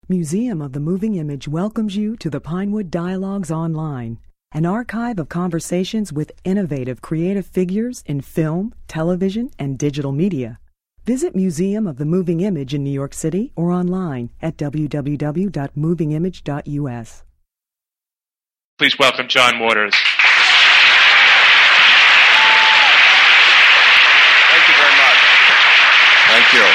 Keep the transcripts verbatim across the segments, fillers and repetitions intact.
Museum of the Moving Image welcomes you to the Pinewood Dialogues Online, an archive of conversations with innovative creative figures in film, television, and digital media. Visit Museum of the Moving Image in New York City or online at w w w dot moving image dot u s. Please welcome John Waters. Thank you very much. Thank you.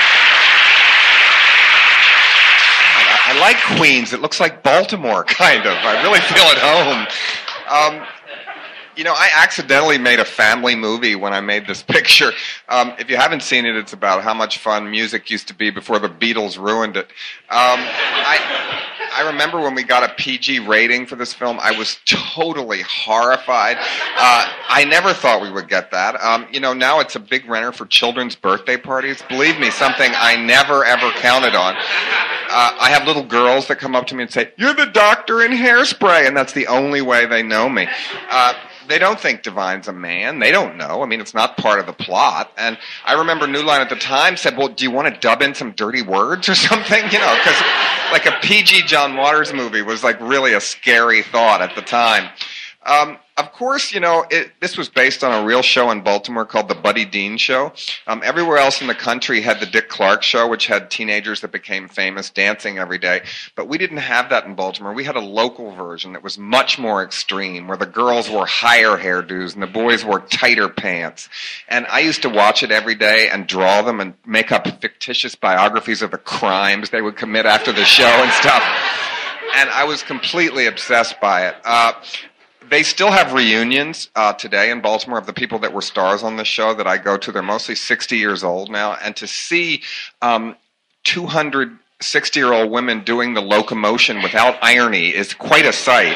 I like Queens. It looks like Baltimore, kind of. I really feel at home. Um, you know, I accidentally made a family movie when I made this picture. Um, if you haven't seen it, it's about how much fun music used to be before the Beatles ruined it. Um, I... I remember when we got a P G rating for this film, I was totally horrified. Uh, I never thought we would get that. Um, you know, now it's a big renter for children's birthday parties. Believe me, something I never, ever counted on. Uh, I have little girls that come up to me and say, "You're the doctor in Hairspray," and that's the only way they know me. Uh, They don't think Divine's a man. They don't know. I mean, it's not part of the plot. And I remember New Line at the time said, well, do you want to dub in some dirty words or something? You know, because like a P G John Waters movie was like really a scary thought at the time. Um, of course, you know, it, this was based on a real show in Baltimore called The Buddy Dean Show. Um, everywhere else in the country had the Dick Clark Show, which had teenagers that became famous dancing every day. But we didn't have that in Baltimore. We had a local version that was much more extreme, where the girls wore higher hairdos and the boys wore tighter pants. And I used to watch it every day and draw them and make up fictitious biographies of the crimes they would commit after the show and stuff. And I was completely obsessed by it. Uh, They still have reunions uh, today in Baltimore of the people that were stars on the show that I go to. They're mostly sixty years old now. And to see um, two hundred sixty-year-old women doing the locomotion without irony is quite a sight.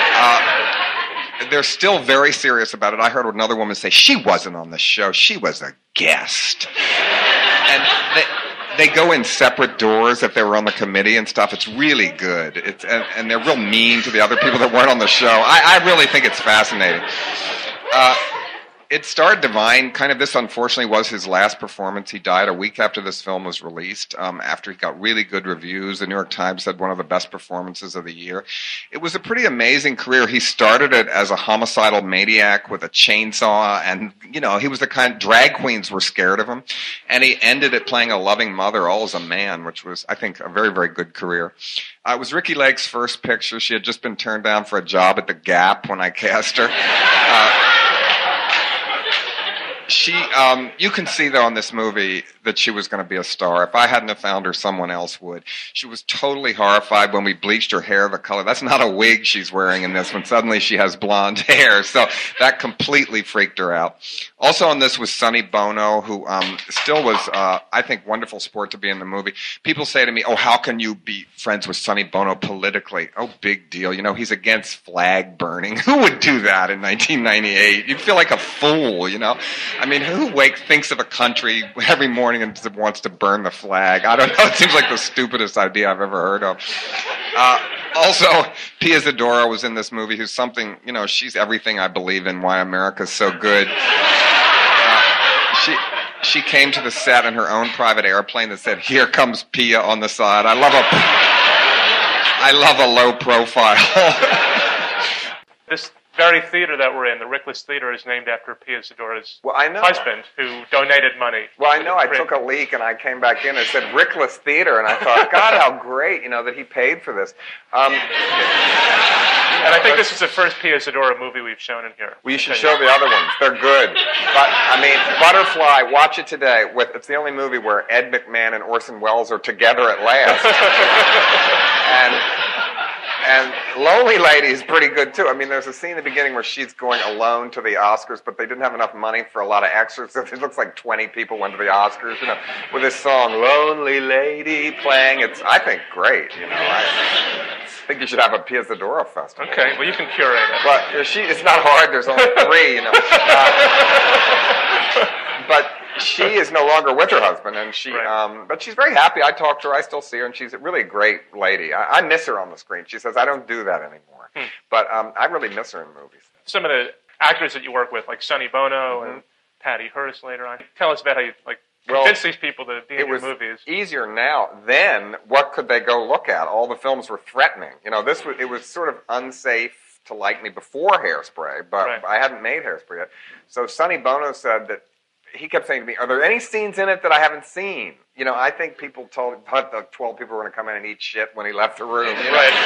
Uh, they're still very serious about it. I heard another woman say, she wasn't on the show. She was a guest. And they... They go in separate doors if they were on the committee and stuff. It's really good. It's and, and they're real mean to the other people that weren't on the show. I, I really think it's fascinating. Uh, it starred Divine. Kind of this, unfortunately, was his last performance. He died a week after this film was released, um, after he got really good reviews. The New York Times said one of the best performances of the year. It was a pretty amazing career. He started it as a homicidal maniac with a chainsaw, and, you know, he was the kind, drag queens were scared of him. And he ended it playing a loving mother, all as a man, which was, I think, a very, very good career. Uh, it was Ricki Lake's first picture. She had just been turned down for a job at the Gap when I cast her. Uh, She, um, you can see though in this movie that she was going to be a star. If I hadn't have found her, someone else would. She was totally horrified when we bleached her hair the color. That's not a wig she's wearing in this one. Suddenly she has blonde hair, so that completely freaked her out. Also on this was Sonny Bono, who um, still was, uh, I think, wonderful sport to be in the movie. People say to me, "Oh, how can you be friends with Sonny Bono politically?" Oh, big deal. You know, he's against flag burning. Who would do that in nineteen ninety-eight? You'd feel like a fool, you know. I mean, who wake thinks of a country every morning and wants to burn the flag? I don't know. It seems like the stupidest idea I've ever heard of. Uh, also, Pia Zadora was in this movie, who's something, you know, she's everything I believe in, why America's so good. Uh, she she came to the set in her own private airplane that said, "Here comes Pia" on the side. I love a, I love a low profile. This very theater that we're in, the Rickless Theater, is named after Pia Zadora's well, I know. husband, who donated money. Well, I know. I took a leak, and I came back in and it said Rickless Theater, and I thought, God, how great, you know, that he paid for this. Um, and I think this is the first Pia Zadora movie we've shown in here. Well, you should show the other ones. They're good. But, I mean, Butterfly, watch it today. With It's the only movie where Ed McMahon and Orson Welles are together at last. and... And Lonely Lady is pretty good, too. I mean, there's a scene in the beginning where she's going alone to the Oscars, but they didn't have enough money for a lot of extras, so it looks like twenty people went to the Oscars, you know, with this song, Lonely Lady, playing. It's, I think, great, you know. I think you should have a Pia Zadora festival. Okay, well, you can curate it. But you know, she, it's not hard. There's only three, you know. Uh, but... She is no longer with her husband, and she, right. um, but she's very happy. I talk to her, I still see her, and she's a really great lady. I, I miss her on the screen. She says, "I don't do that anymore," hmm. but um, I really miss her in movies. Some of the actors that you work with, like Sonny Bono mm-hmm. and Patty Hearst later on, tell us about how you like Well, convince these people to be in it your was movies? easier now. Then, what could they go look at? All the films were threatening. You know, this was it was sort of unsafe to like me before Hairspray, but Right. I hadn't made Hairspray yet. So Sonny Bono said that he kept saying to me, "Are there any scenes in it that I haven't seen?" You know, I think people told thought the twelve people were going to come in and eat shit when he left the room. You know? Right.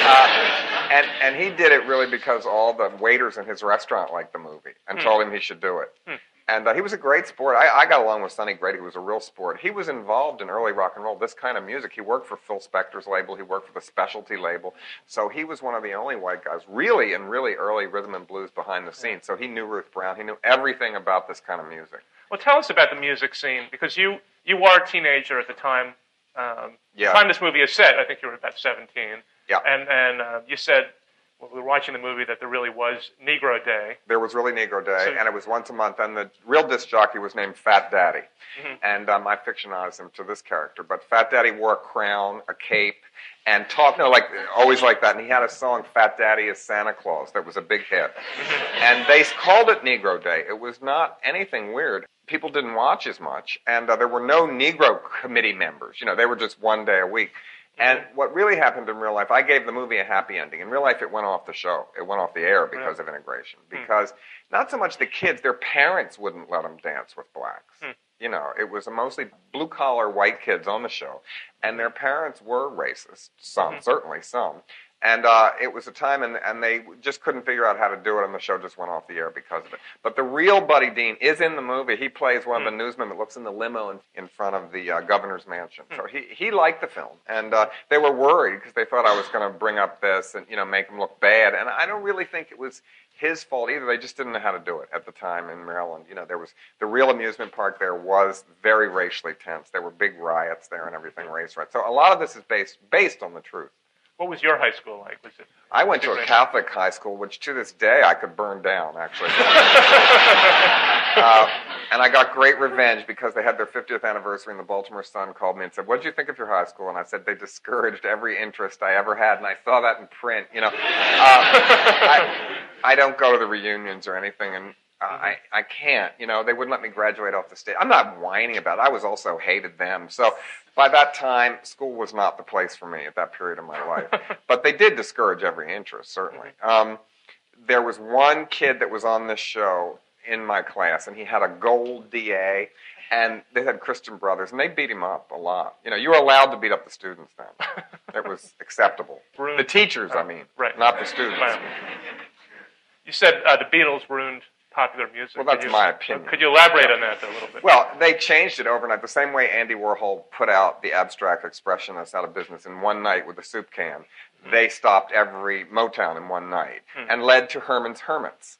Uh, and and he did it really because all the waiters in his restaurant liked the movie and Hmm. told him he should do it. Hmm. And uh, he was a great sport. I, I got along with Sonny great. He was a real sport. He was involved in early rock and roll, this kind of music. He worked for Phil Spector's label. He worked for the Specialty label. So he was one of the only white guys really in really early rhythm and blues behind the scenes. So he knew Ruth Brown. He knew everything about this kind of music. Well, tell us about the music scene, because you, you were a teenager at the time. Um, Yeah. The time this movie is set, I think you were about seventeen. Yeah. And, and uh, you said, when we were watching the movie, that there really was Negro Day. There was really Negro Day, So- and it was once a month. And the real disc jockey was named Fat Daddy. Mm-hmm. And um, I fictionized him to this character. But Fat Daddy wore a crown, a cape, and talked, no, like, always like that. And he had a song, Fat Daddy is Santa Claus, that was a big hit. And they called it Negro Day. It was not anything weird. People didn't watch as much, and uh, there were no Negro committee members. You know, they were just one day a week. And what really happened in real life, I gave the movie a happy ending. In real life, it went off the show. It went off the air because of integration. Because not so much the kids, their parents wouldn't let them dance with blacks. Hmm. You know, it was mostly blue-collar white kids on the show. And their parents were racist. Some, Mhm. certainly some. And uh, it was a time, and, and they just couldn't figure out how to do it, and the show just went off the air because of it. But the real Buddy Dean is in the movie. He plays one of the newsmen that looks in the limo in, in front of the uh, governor's mansion. So he, he liked the film, and uh, they were worried because they thought I was going to bring up this and, you know, make him look bad. And I don't really think it was his fault either. They just didn't know how to do it at the time in Maryland. You know, there was the real amusement park there was very racially tense. There were big riots there and everything, race riots. So a lot of this is based based on the truth. What was your high school like? Was it? I went to a Different? Catholic high school, which to this day I could burn down, actually. uh, and I got great revenge because they had their fiftieth anniversary, and the Baltimore Sun called me and said, "What did you think of your high school?" And I said, "They discouraged every interest I ever had," and I saw that in print. You know, uh, I, I don't go to the reunions or anything, and uh, I, I can't. You know, they wouldn't let me graduate off the stage. I'm not whining about it. I was also hated them. So by that time, school was not the place for me at that period of my life. But they did discourage every interest, certainly. Um, there was one kid that was on this show in my class, and he had a gold D A, and they had Christian Brothers, and they beat him up a lot. You know, you were allowed to beat up the students then. It was acceptable. Ruined. The teachers, I mean, Right. not the students. Wow. You said uh, the Beatles ruined popular music. Well, that's Could you- my opinion. Could you elaborate on that a little bit? Well, they changed it overnight. The same way Andy Warhol put out the abstract expressionists out of business in one night with a soup can, they stopped every Motown in one night Hmm. and led to Herman's Hermits.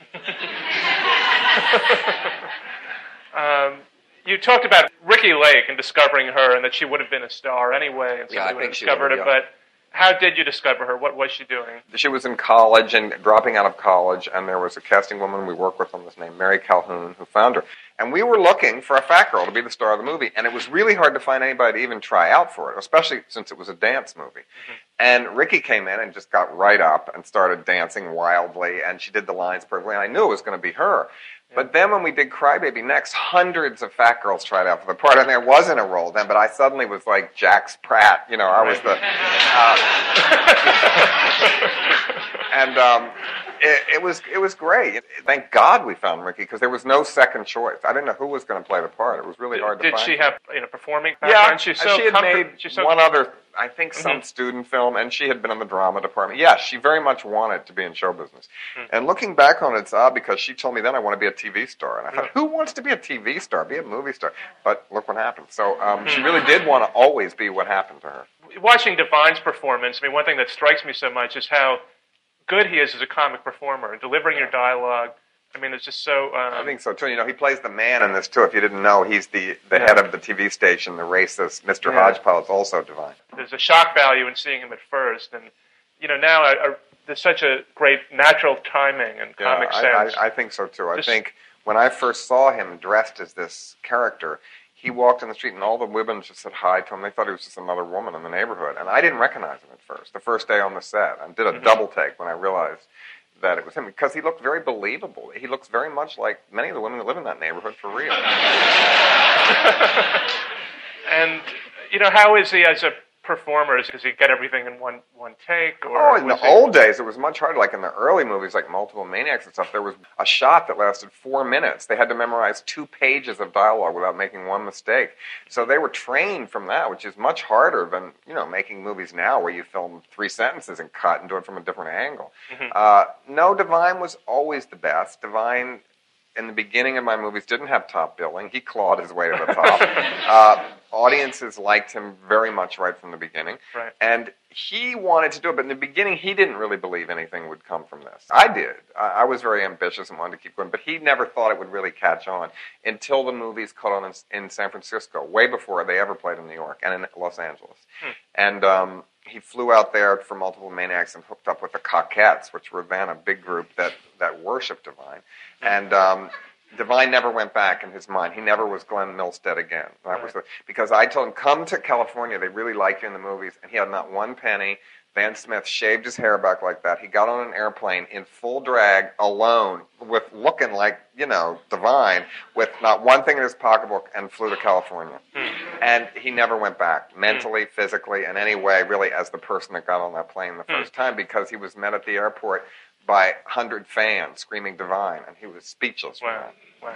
um, you talked about Ricki Lake and discovering her, and that she would have been a star anyway, and Yeah, somebody I would think have she discovered would, it. yeah. But how did you discover her? What was she doing? She was in college and dropping out of college, and there was a casting woman we worked with on this named Mary Calhoun who found her. And we were looking for a fat girl to be the star of the movie, and it was really hard to find anybody to even try out for it, especially since it was a dance movie. Mm-hmm. And Ricki came in and just got right up and started dancing wildly, and she did the lines perfectly, and I knew it was going to be her. Yeah. But then when we did Crybaby next, hundreds of fat girls tried out for the part, and there wasn't a role then, but I suddenly was like Jax Pratt. You know, I was the... Uh, and... Um, It, it was it was great. Thank God we found Ricki because there was no second choice. I didn't know who was going to play the part. It was really hard did to find. Did she have you know performing Yeah, background? She's so she had comfort, made she's so one other, I think, some mm-hmm. student film, and she had been in the drama department. Yes, she very much wanted to be in show business. Mm-hmm. And looking back on it, it's odd because she told me then I want to be a T V star, and I thought, who wants to be a T V star? Be a movie star. But look what happened. So um, mm-hmm. she really did want to always be what happened to her. Watching Divine's performance, I mean, one thing that strikes me so much is how good he is as a comic performer and delivering your dialogue. I mean, it's just so... Um, I think so, too. You know, he plays the man in this, too. If you didn't know, he's the, the yeah. head of the T V station, the racist Mister Yeah. Hodgepodge, also Divine. There's a shock value in seeing him at first. And, you know, now I, I, there's such a great natural timing and yeah, comic I, sense. I, I think so, too. I Just, think when I first saw him dressed as this character, he walked in the street and all the women just said hi to him. They thought he was just another woman in the neighborhood. And I didn't recognize him at first, the first day on the set. I did a mm-hmm. double take when I realized... that it was him, because he looked very believable. He looks very much like many of the women that live in that neighborhood for real. And, you know, how is he as a performer? Does he get everything in one one take? Or oh, in the he... old days, it was much harder. Like in the early movies, like Multiple Maniacs and stuff, there was a shot that lasted four minutes. They had to memorize two pages of dialogue without making one mistake. So they were trained from that, which is much harder than, you know, making movies now where you film three sentences and cut and do it from a different angle. Mm-hmm. Uh, no, Divine was always the best. Divine, in the beginning of my movies, didn't have top billing. He clawed his way to the top. uh, audiences liked him very much right from the beginning. Right. And he wanted to do it, but in the beginning, he didn't really believe anything would come from this. I did. I, I was very ambitious and wanted to keep going, but he never thought it would really catch on until the movies caught on in, in San Francisco, way before they ever played in New York and in Los Angeles. Hmm. And um, he flew out there for Multiple Maniacs and hooked up with the Cockettes, which were then a big group that, that worshipped Divine. And um, Divine never went back in his mind. He never was Glenn Milstead again. That right. was the, because I told him, come to California. They really like you in the movies. And he had not one penny. Van Smith shaved his hair back like that. He got on an airplane in full drag, alone, with looking like, you know, Divine, with not one thing in his pocketbook, and flew to California. Mm. And he never went back, mentally, mm. physically, in any way, really, as the person that got on that plane the first mm. time, because he was met at the airport by one hundred fans screaming Divine, and he was speechless. Wow, wow.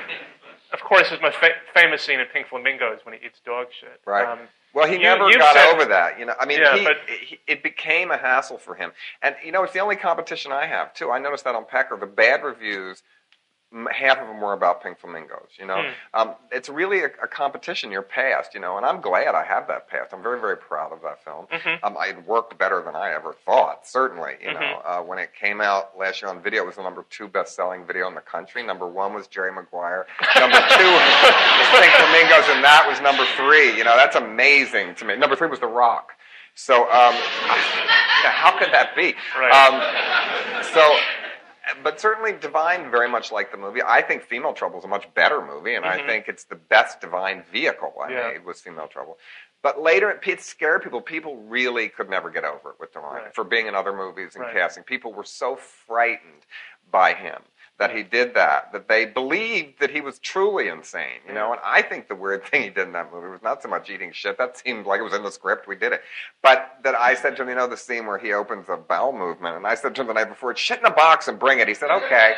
Of course, his most fa- famous scene in Pink Flamingos is when he eats dog shit. Right. Um, well, he you, never got said, over that. You know, I mean, yeah, he, but, he, it became a hassle for him. And, you know, it's the only competition I have, too. I noticed that on Pecker. The bad reviews, half of them were about Pink Flamingos, you know. Mm. Um, it's really a, a competition, your past, you know, and I'm glad I have that past. I'm very, very proud of that film. Mm-hmm. Um, it worked better than I ever thought, certainly, you mm-hmm. know. Uh, when it came out last year on video, it was the number two best-selling video in the country. Number one was Jerry Maguire. Number two was Pink Flamingos, and that was number three. You know, that's amazing to me. Number three was The Rock. So, um, you know, how could that be? Right. Um, so... But certainly Divine very much liked the movie. I think Female Trouble is a much better movie, and mm-hmm. I think it's the best Divine vehicle I yeah. made was Female Trouble. But later, it scared people. People really could never get over it with Divine right. for being in other movies and right. casting. People were so frightened by him that he did that, that they believed that he was truly insane, you know? And I think the weird thing he did in that movie was not so much eating shit. That seemed like it was in the script. We did it. But that I said to him, you know, the scene where he opens a bowel movement, and I said to him the night before, shit in a box and bring it. He said, okay.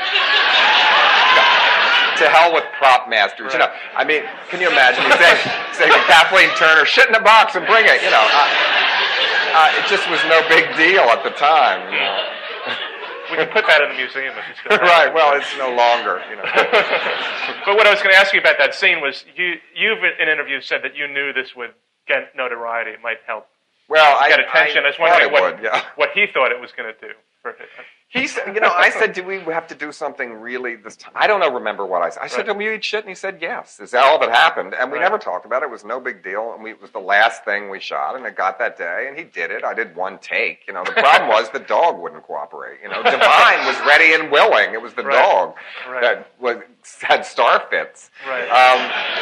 To hell with prop masters, right. you know. I mean, can you imagine me saying, saying to Kathleen Turner, shit in a box and bring it, you know. Uh, uh, it just was no big deal at the time, you know. We can put that in the museum if it's going to Right, well, it's no longer, you know. But what I was going to ask you about that scene was, you, you've in interviews said that you knew this would get notoriety. It might help well, get I, attention. I, I was wondering what, would, yeah. what he thought it was going to do. For it. He said, you know, I said, do we have to do something really this time? I don't know, remember what I said. I said right. to him, you eat shit? And he said, yes. Is that all that happened? And we right. never talked about it. It was no big deal. And we, it was the last thing we shot, and it got that day, and he did it. I did one take. You know, the problem was the dog wouldn't cooperate. You know, Divine was ready and willing. It was the right. dog right. that was, had star fits. Right. Um,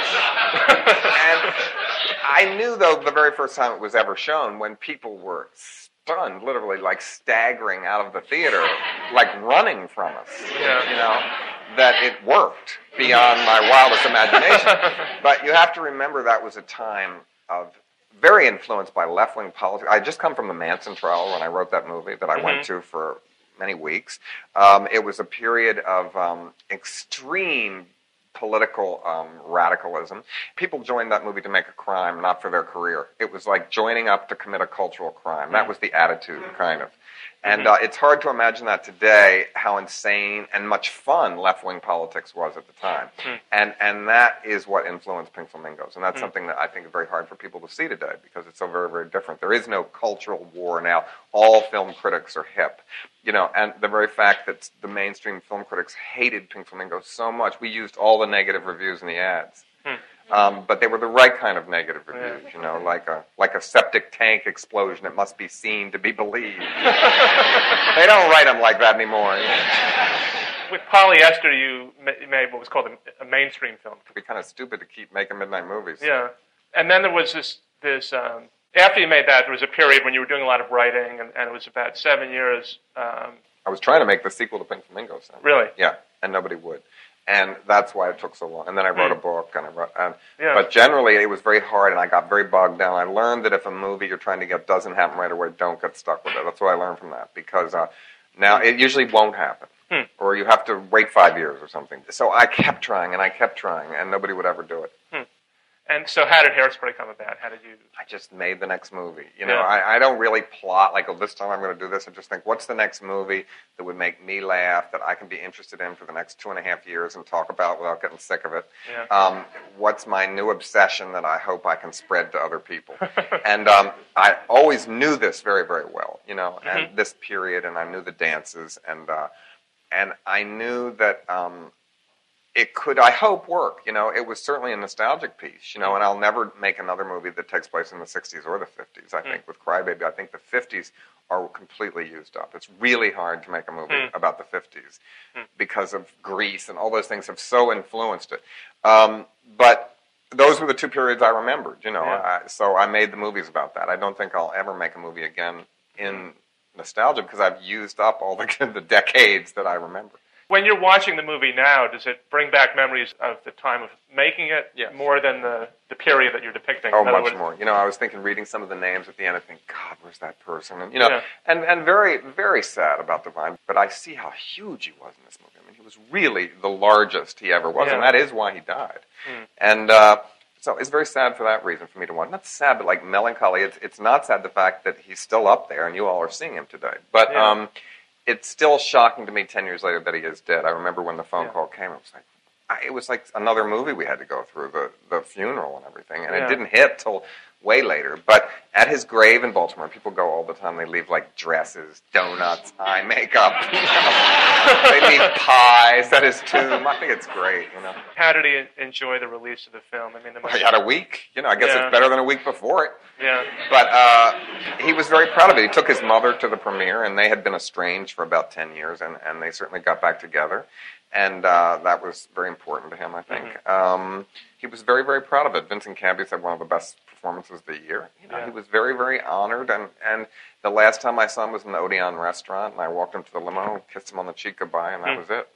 and I knew, though, the very first time it was ever shown, when people were stunned, literally, like staggering out of the theater, like running from us, yeah. you know, that it worked beyond my wildest imagination. But you have to remember that was a time of very influenced by left-wing politics. I had just come from the Manson trial when I wrote that movie that I mm-hmm. went to for many weeks. Um, it was a period of um, extreme political um, radicalism. People joined that movie to make a crime, not for their career. It was like joining up to commit a cultural crime. That was the attitude, kind of. And uh, it's hard to imagine that today, how insane and much fun left-wing politics was at the time. Mm. And and that is what influenced Pink Flamingos. And that's mm. something that I think is very hard for people to see today, because it's so very, very different. There is no cultural war now. All film critics are hip. You know, and the very fact that the mainstream film critics hated Pink Flamingos so much, we used all the negative reviews in the ads. Mm. Um, but they were the right kind of negative reviews, you know, like a like a septic tank explosion. It must be seen to be believed. They don't write them like that anymore. You know? With Polyester, you made what was called a, a mainstream film. It'd be kind of stupid to keep making midnight movies. Yeah, and then there was this this um, after you made that, there was a period when you were doing a lot of writing, and, and it was about seven years um, I was trying to make the sequel to Pink Flamingos. Then. Really? Yeah, and nobody would. And that's why it took so long. And then I wrote mm. a book, and I wrote. And, yeah. But generally, it was very hard, and I got very bogged down. I learned that if a movie you're trying to get doesn't happen right away, don't get stuck with it. That's what I learned from that, because uh, now it usually won't happen, hmm. or you have to wait five years or something. So I kept trying, and I kept trying, and nobody would ever do it. Hmm. And so how did Hairspray come about? How did you... I just made the next movie. You know, yeah. I, I don't really plot, like, oh, this time I'm going to do this. I just think, what's the next movie that would make me laugh, that I can be interested in for the next two and a half years and talk about without getting sick of it? Yeah. Um, what's my new obsession that I hope I can spread to other people? And um, I always knew this very, very well, you know, mm-hmm. and this period, and I knew the dances, and uh, and I knew that... Um, It could, I hope, work. You know, it was certainly a nostalgic piece, you know, and I'll never make another movie that takes place in the sixties or the fifties. I mm. think with Crybaby, I think the fifties are completely used up. It's really hard to make a movie mm. about the fifties mm. because of Grease and all those things have so influenced it. Um, but those were the two periods I remembered, you know, yeah. I, so I made the movies about that. I don't think I'll ever make a movie again in nostalgia because I've used up all the, the decades that I remember. When you're watching the movie now, does it bring back memories of the time of making it yes. more than the, the period that you're depicting? Oh, much words, more. You know, I was thinking, reading some of the names at the end, I think, God, where's that person? And you know, yeah. and, and very, very sad about Divine. But I see how huge he was in this movie. I mean, he was really the largest he ever was, yeah. and that is why he died. Mm. And uh, so it's very sad for that reason for me to watch. Not sad, but like melancholy. It's it's not sad the fact that he's still up there, and you all are seeing him today. But yeah. um, it's still shocking to me ten years later that he is dead. I remember when the phone yeah. call came, it was like, I, it was like another movie we had to go through, the, the funeral and everything. And yeah. it didn't hit till way later. But at his grave in Baltimore, people go all the time, they leave like dresses, donuts, eye makeup. You know? They leave pies at his tomb. I think it's great, you know. How did he enjoy the release of the film? I mean, the Well, he had a week. You know, I guess yeah. it's better than a week before it. Yeah. But uh, he was very proud of it. He took his mother to the premiere, and they had been estranged for about ten years, and, and they certainly got back together. And uh, that was very important to him, I think. Mm-hmm. Um, he was very, very proud of it. Vincent Canby said one of the best performances of the year. You know, yeah. He was very, very honored. And, and the last time I saw him was in the Odeon restaurant, and I walked him to the limo, kissed him on the cheek goodbye, and that mm. was it.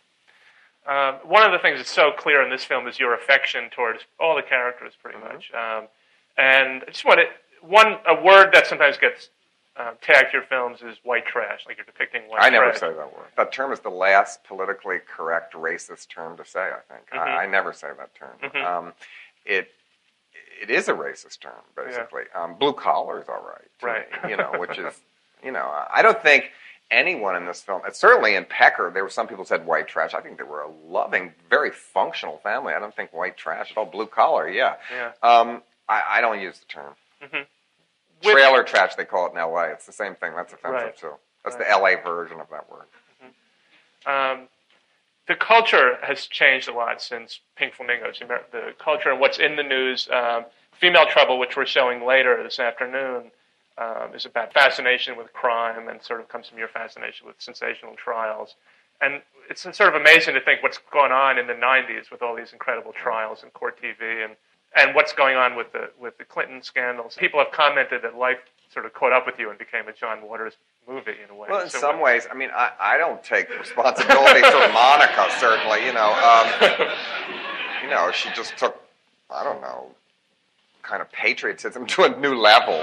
Um, one of the things that's so clear in this film is your affection towards all the characters, pretty mm-hmm. much. Um, and I just want to, one, a word that sometimes gets uh, tagged to your films is white trash, like you're depicting white I trash. never say that word. That term is the last politically correct racist term to say, I think. Mm-hmm. I, I never say that term. Mm-hmm. Um, it it is a racist term, basically. Yeah. Um, blue collar is all right. Right. Me, you know, which is, you know, I don't think anyone in this film, certainly in Pecker, there were some people who said white trash. I think they were a loving, very functional family. I don't think white trash at all. Blue collar, yeah. Yeah. Um, I, I don't use the term. Mm-hmm. Trailer With, trash, they call it in L A. It's the same thing. That's offensive, right. too. That's right. the L A version of that word. Mm-hmm. Um, the culture has changed a lot since Pink Flamingos. The culture and what's in the news. Um, Female Trouble, which we're showing later this afternoon, um, is about fascination with crime and sort of comes from your fascination with sensational trials. And it's sort of amazing to think what's going on in the nineties with all these incredible trials and court T V and, and what's going on with the with the Clinton scandals. People have commented that life sort of caught up with you and became a John Waters movie in a way. Well, in so some ways, I mean, I, I don't take responsibility for Monica, certainly. You know, um, you know, she just took, I don't know, kind of patriotism to a new level.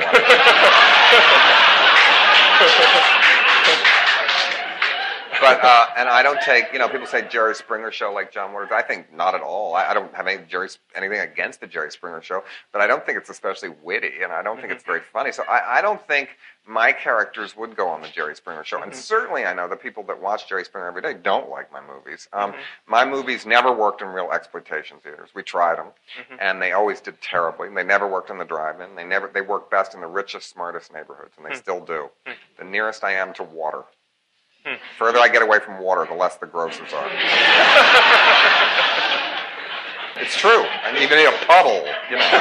But, uh, and I don't take, you know, people say Jerry Springer show like John Waters. I think not at all. I, I don't have any Jerry, anything against the Jerry Springer show, but I don't think it's especially witty, and I don't think it's very funny. So I, I don't think my characters would go on the Jerry Springer show. Mm-hmm. And certainly I know the people that watch Jerry Springer every day don't like my movies. Um, mm-hmm. My movies never worked in real exploitation theaters. We tried them, mm-hmm. and they always did terribly. They never worked in the drive-in. They never. They work best in the richest, smartest neighborhoods, and they mm-hmm. still do. Mm-hmm. The nearest I am to water. Hmm. Further I get away from water, the less the grocers are. It's true. I mean, even in a puddle, you know.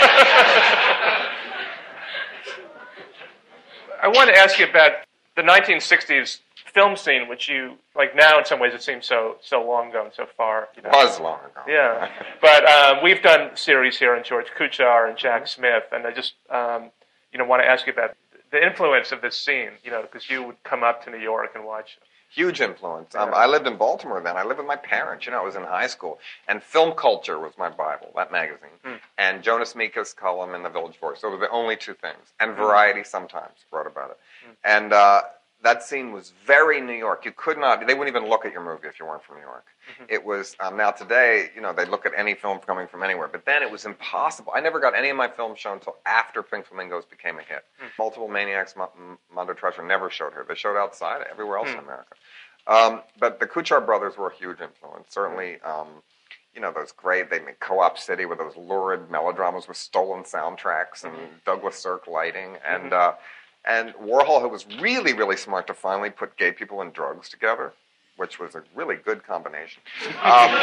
I want to ask you about the nineteen sixties film scene, which you, like now in some ways it seems so so long ago and so far. You know. Was long ago. Yeah. But um, we've done series here on George Kuchar and Jack Smith, and I just um, you know want to ask you about the influence of this scene, you know, because you would come up to New York and watch it. Huge influence. Um, Yeah. I lived in Baltimore then. I lived with my parents. You know, I was in high school. And Film Culture was my Bible, that magazine. Hmm. And Jonas Mekas' column in the Village Voice. Those were the only two things. And Variety sometimes wrote about it. Hmm. And uh, that scene was very New York. You could not, they wouldn't even look at your movie if you weren't from New York. Mm-hmm. It was, um, now today, you know, they look at any film coming from anywhere. But then it was impossible. I never got any of my films shown until after Pink Flamingos became a hit. Hmm. Multiple Maniacs, M- Mondo Treasure never showed her. They showed outside, everywhere else Hmm. in America. Um, but the Kuchar brothers were a huge influence. Certainly, um, you know, those great, they made Co-op City with those lurid melodramas with stolen soundtracks and Mm-hmm. Douglas Sirk lighting. And, Mm-hmm. uh, and Warhol, who was really, really smart to finally put gay people and drugs together, which was a really good combination. Um,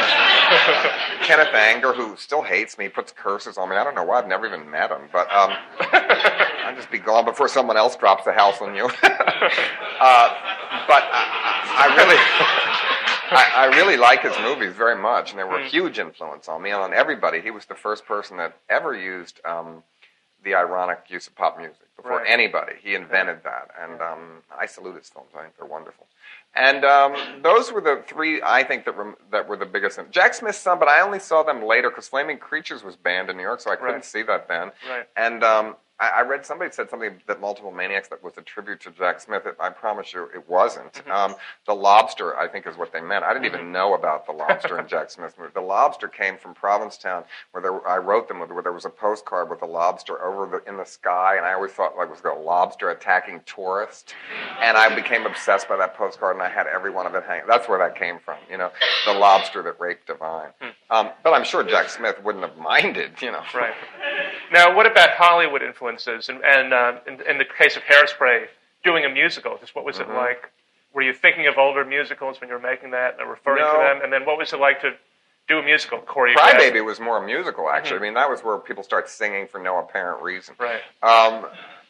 Kenneth Anger, who still hates me, puts curses on me. I don't know why. I've never even met him. But um, I'll just be gone before someone else drops the house on you. uh, but I, I really... I, I really like his movies very much, and they were a huge influence on me and on everybody. He was the first person that ever used um, the ironic use of pop music before Right. anybody. He invented that, and um, I salute his films. I think they're wonderful. And um, those were the three I think that were, that were the biggest. Jack Smith's some, but I only saw them later because Flaming Creatures was banned in New York, so I couldn't Right. see that then. Right. And um, I, I read somebody said something that Multiple Maniacs that was a tribute to Jack Smith. It, I promise you, it wasn't. Mm-hmm. Um, the Lobster, I think, is what they meant. I didn't even Mm-hmm. know about the Lobster in Jack Smith's movie. The Lobster came from Provincetown, where there, I wrote them where there was a postcard with a lobster over the, in the sky, and I always thought like it was a lobster attacking tourists, and I became obsessed by that postcard, and I had every one of it hanging. That's where that came from, you know, the lobster that raped Divine. Um, but I'm sure Jack Smith wouldn't have minded, you know. Right. Now, what about Hollywood influences? And, and uh, in, in the case of Hairspray, doing a musical, just what was Mm-hmm. it like? Were you thinking of older musicals when you were making that and referring No. to them? And then what was it like to do a musical, choreographed? Crybaby was more a musical, actually. I mean, that was where people start singing for no apparent reason. Right. Um,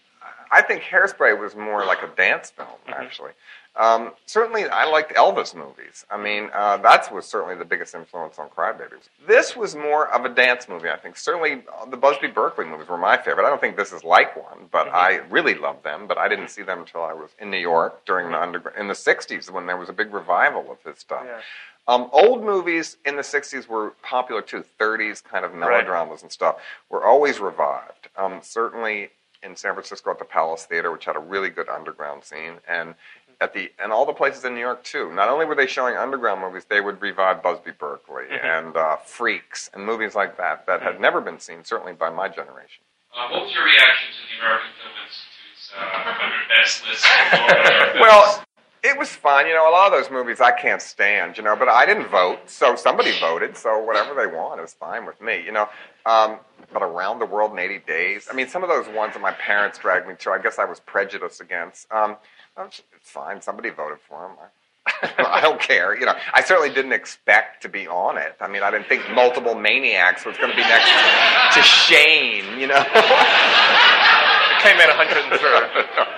I think Hairspray was more like a dance film, actually. Um, certainly, I liked Elvis movies. I mean, uh, that was certainly the biggest influence on Crybaby. This was more of a dance movie, I think. Certainly, uh, the Busby Berkeley movies were my favorite. I don't think this is like one, but Mm-hmm. I really loved them. But I didn't see them until I was in New York during the underground in the sixties when there was a big revival of his stuff. Yeah. Um, old movies in the sixties were popular too. thirties kind of melodramas and stuff were always revived. Um, certainly in San Francisco at the Palace Theater, which had a really good underground scene, and at the and all the places in New York too. Not only were they showing underground movies, they would revive Busby Berkeley Mm-hmm. and uh, Freaks and movies like that that had never been seen, certainly by my generation. Uh, what was your reaction to the American Film Institute's uh, one hundred best list of all American films? Well, it was fun. You know, a lot of those movies I can't stand, you know, but I didn't vote, so somebody voted, so whatever they want is fine with me, you know. Um, but Around the World in eighty days, I mean, some of those ones that my parents dragged me to, I guess I was prejudiced against. Um, it's fine. Somebody voted for them. I, I don't care. You know, I certainly didn't expect to be on it. I mean, I didn't think Multiple Maniacs was going to be next to Shane, you know. It came in one hundred third.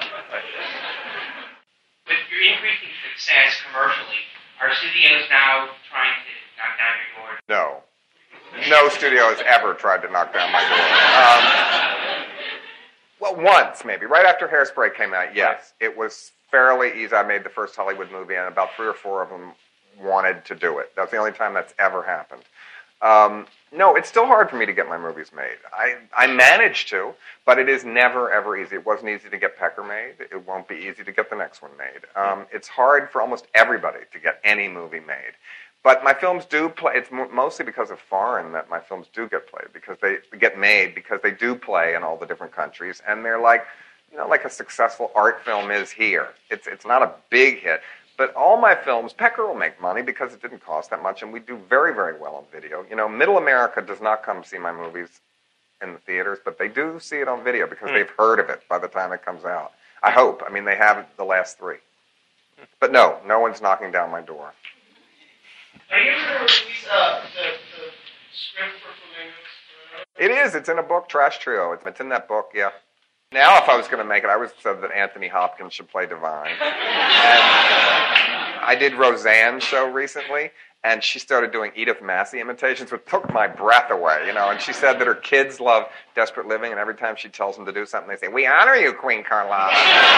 With your increasing success commercially, are studios now trying to knock down your door? No. No studio has ever tried to knock down my door. Um, well, once, maybe. Right after Hairspray came out, yes. It was fairly easy. I made the first Hollywood movie, and about three or four of them wanted to do it. That's the only time that's ever happened. Um, no, it's still hard for me to get my movies made. I, I managed to, but it is never, ever easy. It wasn't easy to get Pecker made. It won't be easy to get the next one made. Um, it's hard for almost everybody to get any movie made. But my films do play. It's mo- mostly because of foreign that my films do get played, because they get made, because they do play in all the different countries, and they're like, you know, like a successful art film is here. It's it's not a big hit, but all my films, Pecker will make money because it didn't cost that much, and we do very, very well on video. You know, Middle America does not come see my movies in the theaters, but they do see it on video because Mm. they've heard of it by the time it comes out. I hope. I mean, they have the last three. But no, no one's knocking down my door. Are you ever going to release uh, the, the script for Flamingos? It is. It's in a book, Trash Trio. It's, it's in that book, yeah. Now, if I was going to make it, I would have said that Anthony Hopkins should play Divine. And I did Roseanne's show recently, and she started doing Edith Massey imitations, which took my breath away, you know. And she said that her kids love Desperate Living, and every time she tells them to do something, they say, "We honor you, Queen Carlotta."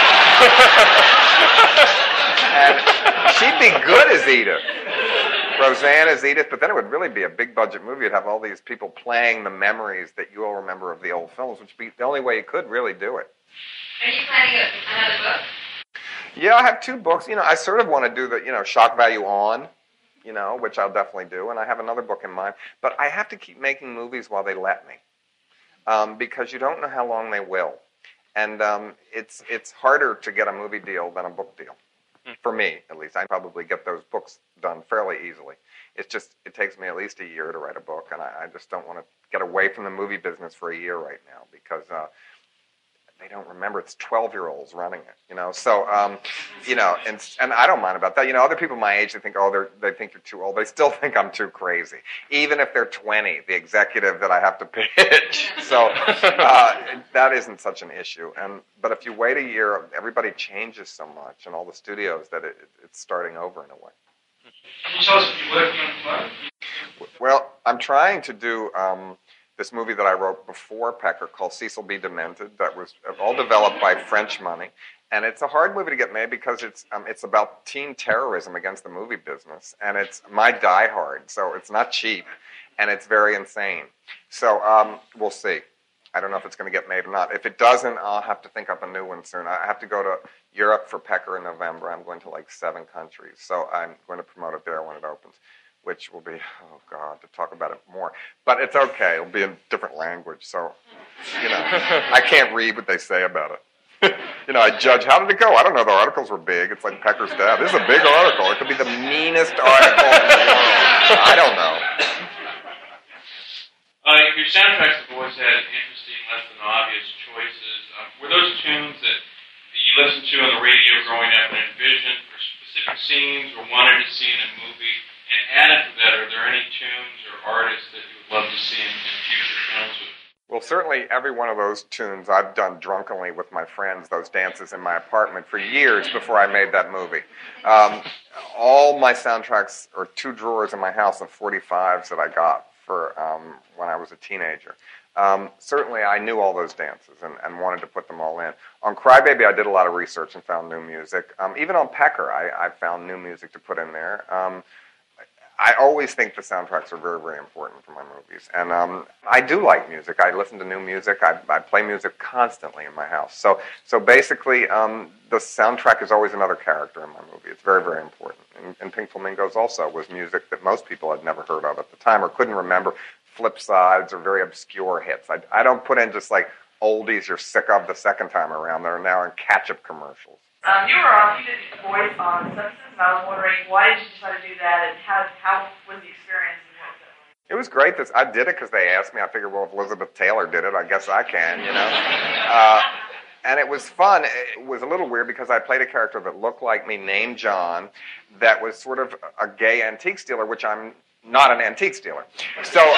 And she'd be good as Edith. Roseanne as Edith, but then it would really be a big-budget movie. You'd have all these people playing the memories that you all remember of the old films, which would be the only way you could really do it. Are you planning another book? Yeah, I have two books. You know, I sort of want to do the, you know, shock value on, you know, which I'll definitely do, and I have another book in mind. But I have to keep making movies while they let me, um, because you don't know how long they will. And um, it's it's harder to get a movie deal than a book deal. For me, at least. I probably get those books done fairly easily. It's just, it takes me at least a year to write a book, and I, I just don't want to get away from the movie business for a year right now, because uh, they don't remember it's twelve-year-olds running it, you know. So, um, you know, and and I don't mind about that. You know, other people my age, they think, oh, they're, they think you're too old. They still think I'm too crazy. Even if they're twenty, the executive that I have to pitch. So uh, that isn't such an issue. And But if you wait a year, everybody changes so much, and all the studios, that it, it's starting over in a way. Can you tell us what you're working on? Well, I'm trying to do um, this movie that I wrote before Pecker called Cecil B. Demented, that was all developed by French money. And it's a hard movie to get made because it's um, it's about teen terrorism against the movie business. And it's my Die Hard, so it's not cheap, and it's very insane. So um, we'll see. I don't know if it's going to get made or not. If it doesn't, I'll have to think up a new one soon. I have to go to Europe for Pecker in November. I'm going to like seven countries. So I'm going to promote it there when it opens, which will be, oh, God, to talk about it more. But it's okay. It'll be in different language. So, you know, I can't read what they say about it. You know, I judge, how did it go? I don't know. The articles were big. It's like Pecker's dad. This is a big article. It could be the meanest article in the world. I don't know. Uh, your soundtracks have always had interesting, less than obvious choices. Um, were those tunes that you listened to on the radio growing up and envisioned for specific scenes or wanted to see in a movie? And added to that, are there any tunes or artists that you would love to see in, in future films with? Well, certainly every one of those tunes I've done drunkenly with my friends, those dances in my apartment for years before I made that movie. Um, all my soundtracks are two drawers in my house of forty-fives that I got for um, when I was a teenager. Um, certainly I knew all those dances and, and wanted to put them all in. On Crybaby, I did a lot of research and found new music. Um, even on Pecker, I, I found new music to put in there. Um, I always think the soundtracks are very, very important for my movies. And um, I do like music. I listen to new music. I, I play music constantly in my house. So so basically, um, the soundtrack is always another character in my movie. It's very, very important. And, and Pink Flamingos also was music that most people had never heard of at the time or couldn't remember, flip sides or very obscure hits. I, I don't put in just like oldies you're sick of the second time around that are now in catch-up commercials. Um, you were on, you did a voice on The Simpsons, and I was wondering, why did you decide to do that, and how how was the experience, and what was it like? It was great. This, I did it because they asked me. I figured, well, if Elizabeth Taylor did it, I guess I can, you know. Uh, and it was fun. It was a little weird because I played a character that looked like me, named John, that was sort of a gay antique stealer, which I'm not an antique stealer. So um,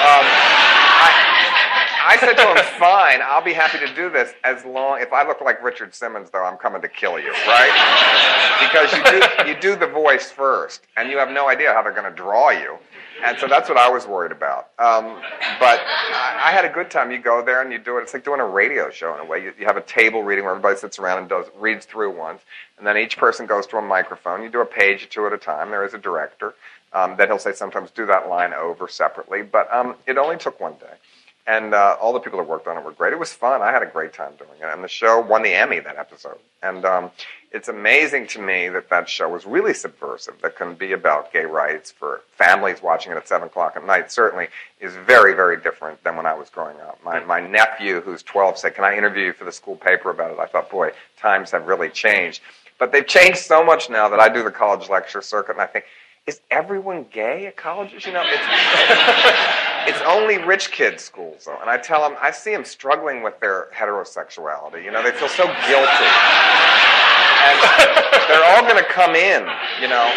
I, I said to him, fine, I'll be happy to do this as long, if I look like Richard Simmons, though, I'm coming to kill you, right? Because you do, you do the voice first, and you have no idea how they're going to draw you. And so that's what I was worried about. Um, but I, I had a good time. You go there and you do it. It's like doing a radio show in a way. You, you have a table reading where everybody sits around and does reads through once, and then each person goes to a microphone. You do a page or two at a time. There is a director. Um, that he'll say sometimes do that line over separately. But um, it only took one day. And uh, all the people that worked on it were great. It was fun. I had a great time doing it. And the show won the Emmy, that episode. And um, it's amazing to me that that show was really subversive, that can be about gay rights for families watching it at seven o'clock at night. Certainly is very, very different than when I was growing up. My, my nephew, who's twelve, said, can I interview you for the school paper about it? I thought, boy, times have really changed. But they've changed so much now that I do the college lecture circuit, and I think, is everyone gay at colleges? You know, it's, it's only rich kids' schools, though. And I tell them, I see them struggling with their heterosexuality. You know, they feel so guilty. And they're all going to come in, you know.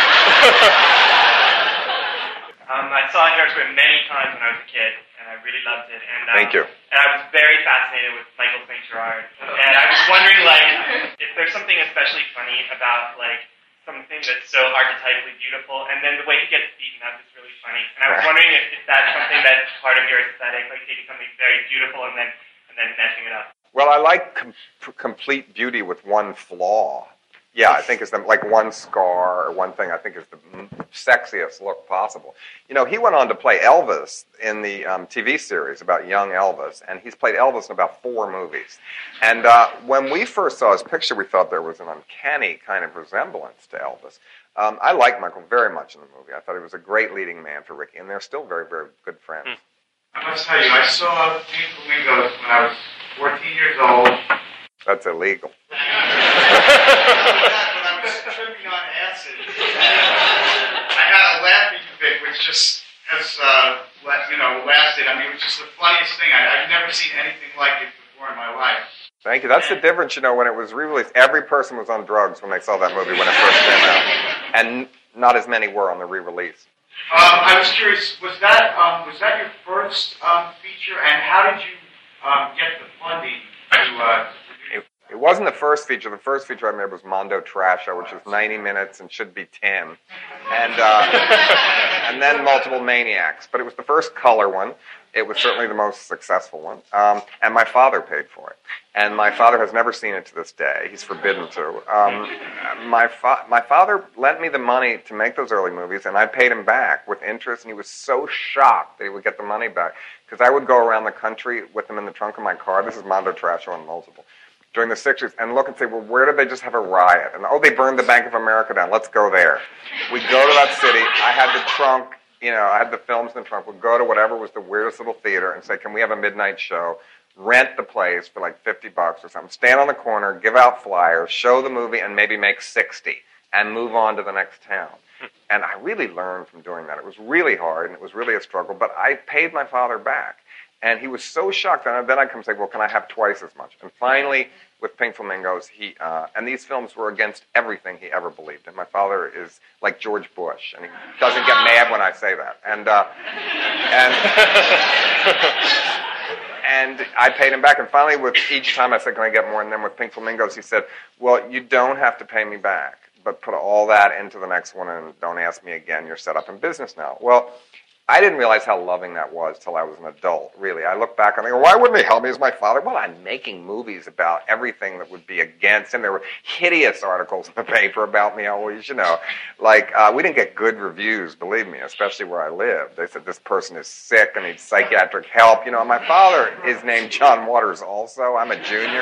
um, I saw Hairspray many times when I was a kid, and I really loved it. And um, Thank you. And I was very fascinated with Michael Saint Gerard. And I was wondering, like, if there's something especially funny about, like, something that's so archetypally beautiful, and then the way he gets beaten up is really funny. And I was wondering if, if that's something that's part of your aesthetic, like taking something very beautiful and then and then messing it up. Well, I like com- complete beauty with one flaw. Yeah, I think it's the, like one scar or one thing I think is the sexiest look possible. You know, he went on to play Elvis in the um, T V series about young Elvis, and he's played Elvis in about four movies. And uh, when we first saw his picture, we thought there was an uncanny kind of resemblance to Elvis. Um, I like Michael very much in the movie. I thought he was a great leading man for Ricky, and they're still very, very good friends. Hmm. I must tell you, I saw Pink Flamingos when I was fourteen years old. That's illegal. When I was tripping on acid, I had a laughing fit, which just has, uh, you know, lasted. I mean, it was just the funniest thing. I, I've never seen anything like it before in my life. Thank you. That's the difference, you know, when it was re-released. Every person was on drugs when they saw that movie when it first came out, and not as many were on the re-release. Um, I was curious, was that um, was that your first um, feature, and how did you um, get the funding to? Uh, It, it wasn't the first feature. The first feature I made was Mondo Trasho, which is ninety minutes and should be ten. And uh, and then Multiple Maniacs. But it was the first color one. It was certainly the most successful one. Um, and my father paid for it. And my father has never seen it to this day. He's forbidden to. Um, my, fa- my father lent me the money to make those early movies, and I paid him back with interest, and he was so shocked that he would get the money back. Because I would go around the country with him in the trunk of my car. This is Mondo Trasho and Multiple. During the sixties, and look and say, well, where did they just have a riot? And, oh, they burned the Bank of America down. Let's go there. We'd go to that city. I had the trunk, you know, I had the films in the trunk. We'd go to whatever was the weirdest little theater and say, can we have a midnight show? Rent the place for like fifty bucks or something. Stand on the corner, give out flyers, show the movie, and maybe make sixty, and move on to the next town. And I really learned from doing that. It was really hard, and it was really a struggle, but I paid my father back. And he was so shocked, and then I'd come and say, well, can I have twice as much? And finally, with Pink Flamingos, he, uh, and these films were against everything he ever believed in. My father is like George Bush, and he doesn't get mad when I say that. And, uh, and, and I paid him back. And finally, with each time I said, can I get more? And then with Pink Flamingos, he said, well, you don't have to pay me back, but put all that into the next one and don't ask me again. You're set up in business now. Well, I didn't realize how loving that was till I was an adult, really. I look back and think, why wouldn't he help me as my father? Well, I'm making movies about everything that would be against him. There were hideous articles in the paper about me always, you know. Like, uh, we didn't get good reviews, believe me, especially where I lived. They said this person is sick and needs psychiatric help. You know, my father is named John Waters also. I'm a junior.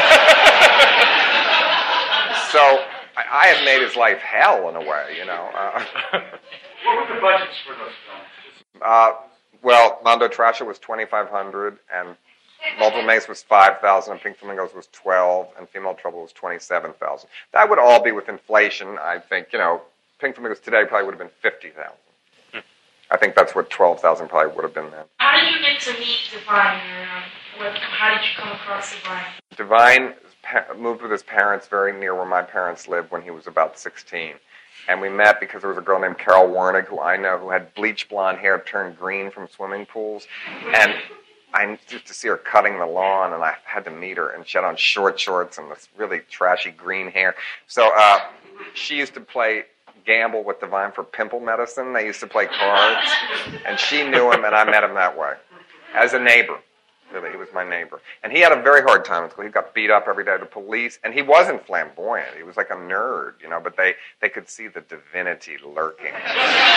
So I, I have made his life hell in a way, you know. Uh, what were the budgets for those films? Uh, well, Mondo Trasho was twenty-five hundred, and Multiple Maze was five thousand, and Pink Flamingos was twelve, and Female Trouble was twenty-seven thousand. That would all be with inflation. I think, you know, Pink Flamingos today probably would have been fifty thousand. Hmm. I think that's what twelve thousand probably would have been then. How did you get to meet Divine? Uh, what, how did you come across Divine? Divine moved with his parents very near where my parents lived when he was about sixteen. And we met because there was a girl named Carol Warnig, who I know, who had bleach blonde hair turned green from swimming pools. And I used to see her cutting the lawn, and I had to meet her. And she had on short shorts and this really trashy green hair. So uh, she used to play gamble with Divine for pimple medicine. They used to play cards. And she knew him, and I met him that way, as a neighbor. Really, he was my neighbor. And he had a very hard time in school. He got beat up every day by the police. And he wasn't flamboyant. He was like a nerd, you know, but they, they could see the divinity lurking. I'd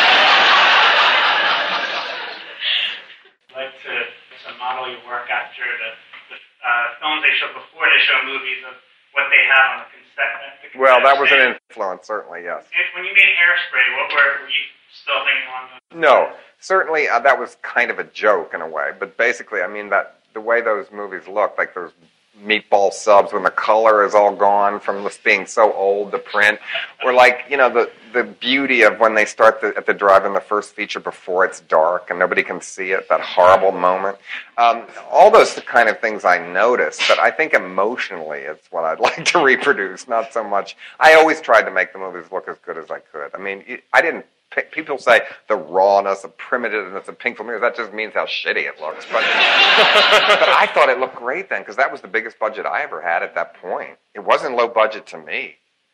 like to, to model your work after the, the uh, films they show before they show movies of what they have on the cassette. Well, that was an influence, certainly, yes. When you made Hairspray, what were, were you still thinking along those? No. Certainly, uh, that was kind of a joke in a way. But basically, I mean, that the way those movies look, like those meatball subs when the color is all gone from this being so old, the print, or like, you know, the, the beauty of when they start the, at the drive-in, the first feature before it's dark and nobody can see it, that horrible moment. Um, all those kind of things I noticed, but I think emotionally it's what I'd like to reproduce, not so much. I always tried to make the movies look as good as I could. I mean, I didn't People say the rawness, the primitiveness of Pink Flamingos. That just means how shitty it looks. But, but I thought it looked great then, because that was the biggest budget I ever had at that point. It wasn't low budget to me.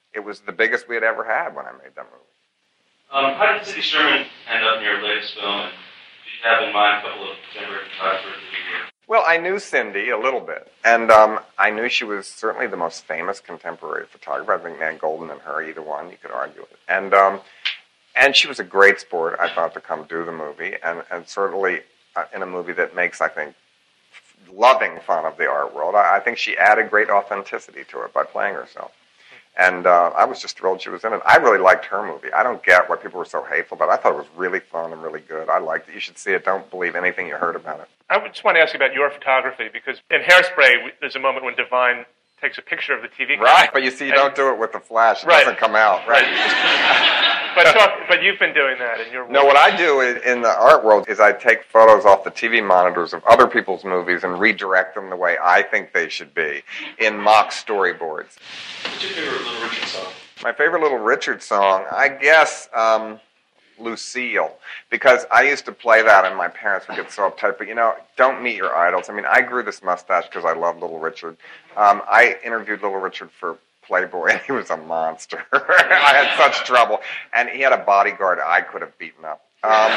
it was the biggest we had ever had when I made that movie. Um, how did Cindy Sherman end up in your latest film? And did you have in mind a couple of contemporary photographers that you were? Well, I knew Cindy a little bit, and um, I knew she was certainly the most famous contemporary photographer. I think Nan Goldin and her, either one, you could argue it. And um, and she was a great sport, I thought, to come do the movie, and, and certainly uh, in a movie that makes, I think, loving fun of the art world. I, I think she added great authenticity to it by playing herself. And uh, I was just thrilled she was in it. I really liked her movie. I don't get why people were so hateful, but I thought it was really fun and really good. I liked it. You should see it. Don't believe anything you heard about it. I just want to ask you about your photography, because in Hairspray, there's a moment when Divine takes a picture of the T V camera. Right, but you see, you don't do it with the flash. It right. doesn't come out. Right. but talk, but you've been doing that in your work. No, what I do in the art world is I take photos off the T V monitors of other people's movies and redirect them the way I think they should be in mock storyboards. What's your favorite Little Richard song? My favorite Little Richard song, I guess, um, Lucille, because I used to play that and my parents would get so uptight. But, you know, don't meet your idols. I mean, I grew this mustache because I love Little Richard. Um, I interviewed Little Richard for Playboy, and he was a monster. I had such trouble. And he had a bodyguard I could have beaten up. Um,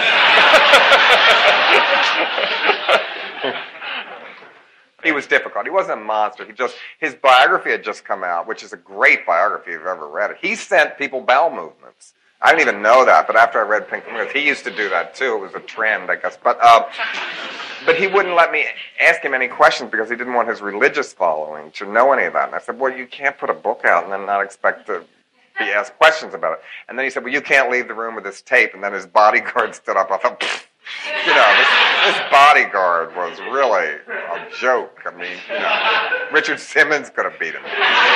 he was difficult. He wasn't a monster. He just his biography had just come out, which is a great biography if you've ever read it. He sent people bowel movements. I didn't even know that, but after I read Pink Flamingos, he used to do that too. It was a trend, I guess. But uh, but he wouldn't let me ask him any questions because he didn't want his religious following to know any of that. And I said, well, you can't put a book out and then not expect to be asked questions about it. And then he said, well, you can't leave the room with this tape. And then his bodyguard stood up. I thought, you know, this, this bodyguard was really a joke. I mean, you know, Richard Simmons could have beat him.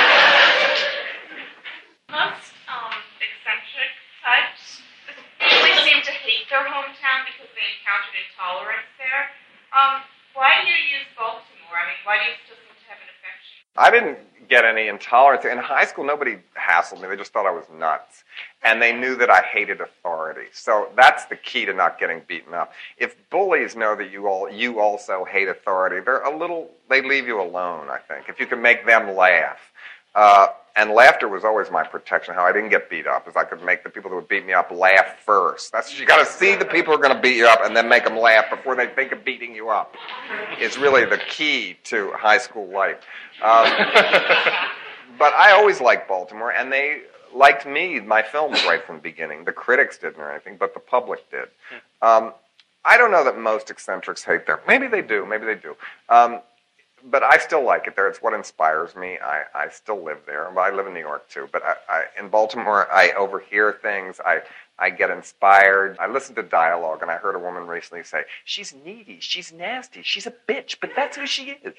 Most um, eccentric types really seem to hate their hometown because they encountered intolerance there. Um, why do you use Baltimore? I mean, why do you still seem to have an affection? I didn't get any intolerance. In high school, nobody hassled me. They just thought I was nuts. And they knew that I hated authority. So that's the key to not getting beaten up. If bullies know that you all you also hate authority, they're a little, they leave you alone, I think. If you can make them laugh. Uh, and laughter was always my protection. How I didn't get beat up is I could make the people that would beat me up laugh first. That's you got to see the people who are going to beat you up and then make them laugh before they think of beating you up. It's really the key to high school life. Um, but I always liked Baltimore, and they liked me, my films, right from the beginning. The critics didn't or anything, but the public did. Um, I don't know that most eccentrics hate there. Maybe they do. Maybe they do. Um, But I still like it there. It's what inspires me. I, I still live there. Well, I live in New York, too. But I, I, in Baltimore, I overhear things. I, I get inspired. I listen to dialogue, and I heard a woman recently say, she's needy, she's nasty, she's a bitch, but that's who she is.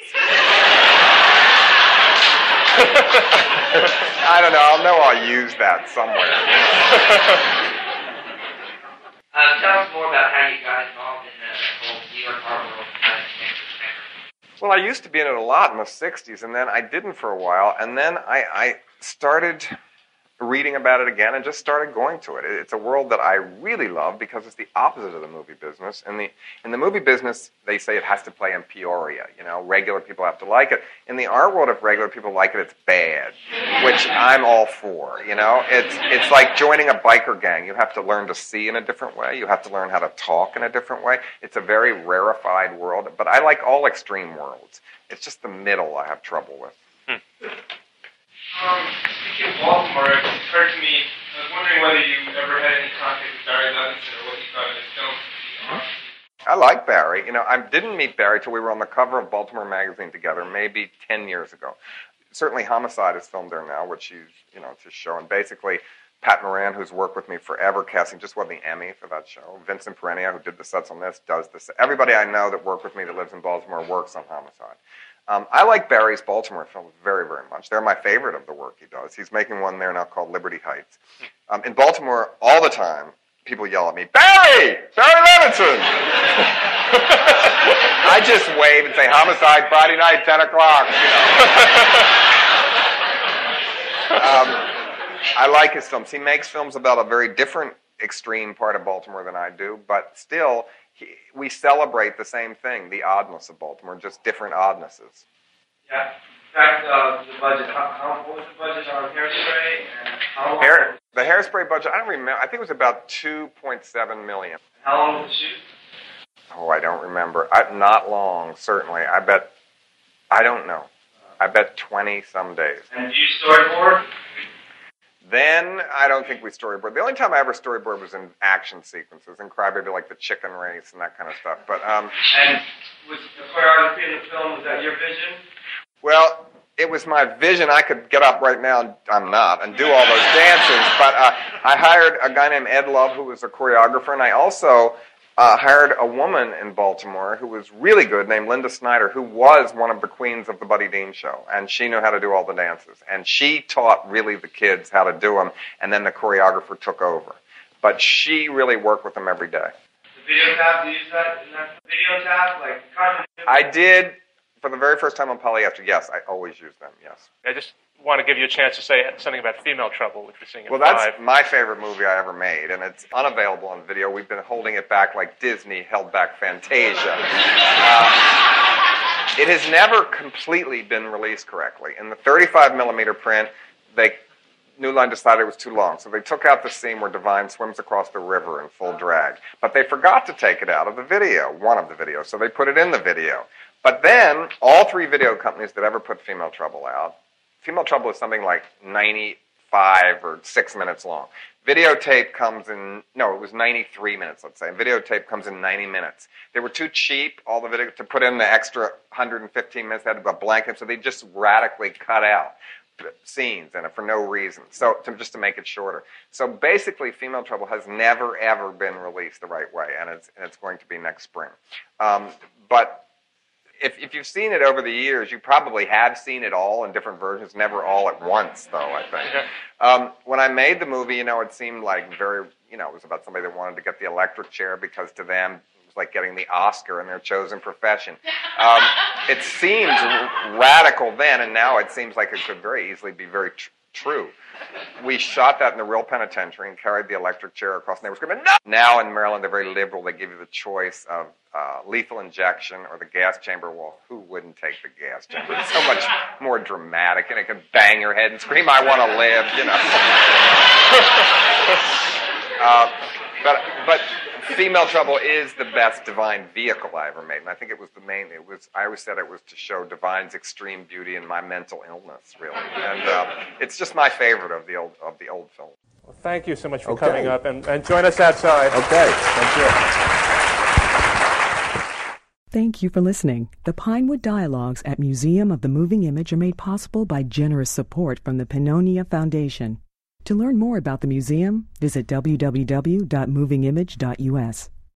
I don't know. I'll know I'll use that somewhere. uh, tell us more about how you got involved in the whole New York art world. Well, I used to be in it a lot in the sixties, and then I didn't for a while, and then I, I started reading about it again and just started going to it. It's a world that I really love because it's the opposite of the movie business. In the in the movie business, they say it has to play in Peoria. You know, regular people have to like it. In the art world, if regular people like it, it's bad, which I'm all for. You know, it's it's like joining a biker gang. You have to learn to see in a different way. You have to learn how to talk in a different way. It's a very rarefied world, but I like all extreme worlds. It's just the middle I have trouble with. Hmm. Um, speaking of Baltimore, it occurred to me, I was wondering whether you ever had any contact with Barry Levinson or what you thought of his films. I like Barry. You know, I didn't meet Barry till we were on the cover of Baltimore Magazine together, maybe ten years ago. Certainly Homicide is filmed there now, which he's, you know, it's his show. And basically, Pat Moran, who's worked with me forever, casting just won the Emmy for that show. Vincent Perennia, who did the sets on this, does this. Everybody I know that worked with me that lives in Baltimore works on Homicide. Um, I like Barry's Baltimore films very, very much. They're my favorite of the work he does. He's making one there now called Liberty Heights. Um, in Baltimore, all the time, people yell at me, Barry! Barry Levinson! I just wave and say, Homicide, Friday night, ten o'clock. You know. um, I like his films. He makes films about a very different extreme part of Baltimore than I do, but still, he, we celebrate the same thing, the oddness of Baltimore, just different oddnesses. Yeah. In fact, uh, the budget, how, how, what was the budget on Hairspray? And How long? Hair, the Hairspray budget, I don't remember. I think it was about two point seven million. How long was the shoot? Oh, I don't remember. I, not long, certainly. I bet, I don't know. I bet twenty some days. And do you storyboard? Then I don't think we storyboard. The only time I ever storyboard was in action sequences, in Crybaby, like the chicken race and that kind of stuff. But um, and was the choreography in the film, was that your vision? Well, it was my vision. I could get up right now, and I'm not, and do all those dances. But uh, I hired a guy named Ed Love, who was a choreographer, and I also uh, hired a woman in Baltimore who was really good, named Linda Snyder, who was one of the queens of the Buddy Dean show, and she knew how to do all the dances. And she taught really the kids how to do them, and then the choreographer took over. But she really worked with them every day. The video tab, do you use that in that video tab? Like, I did, for the very first time on Polyester, yes, I always use them, yes. I just want to give you a chance to say something about Female Trouble, which we're seeing in Well, that's five. my favorite movie I ever made, and it's unavailable on video. We've been holding it back like Disney held back Fantasia. Uh, it has never completely been released correctly. In the thirty-five millimeter print, they New Line decided it was too long, so they took out the scene where Divine swims across the river in full drag. But they forgot to take it out of the video, one of the videos, so they put it in the video. But then, all three video companies that ever put Female Trouble out, Female Trouble is something like ninety-five or six minutes long. Videotape comes in, no, it was ninety-three minutes, let's say. Videotape comes in ninety minutes. They were too cheap, all the video, to put in the extra one hundred fifteen minutes. They had to go blank it, so they just radically cut out scenes in it for no reason, so to, just to make it shorter. So basically, Female Trouble has never, ever been released the right way, and it's, and it's going to be next spring. Um, but If, if you've seen it over the years, you probably have seen it all in different versions, never all at once, though, I think. Um, when I made the movie, you know, it seemed like very, you know, it was about somebody that wanted to get the electric chair because to them it was like getting the Oscar in their chosen profession. Um, it seemed r- radical then, and now it seems like it could very easily be very tr- true. We shot that in the real penitentiary and carried the electric chair across, and they were screaming, no! Now in Maryland, they're very liberal. They give you the choice of uh, lethal injection or the gas chamber. Well, who wouldn't take the gas chamber? It's so much more dramatic, and it can bang your head and scream, I want to live, you know. uh, but, but Female Trouble is the best Divine vehicle I ever made, and I think it was the main, it was, I always said it was to show Divine's extreme beauty and my mental illness, really. And uh, it's just my favorite of the old, of the old film. Well, thank you so much for Okay. coming up, and, and join us outside. Okay, thank you. Thank you for listening. The Pinewood Dialogues at Museum of the Moving Image are made possible by generous support from the Pannonia Foundation. To learn more about the museum, visit w w w dot moving image dot u s.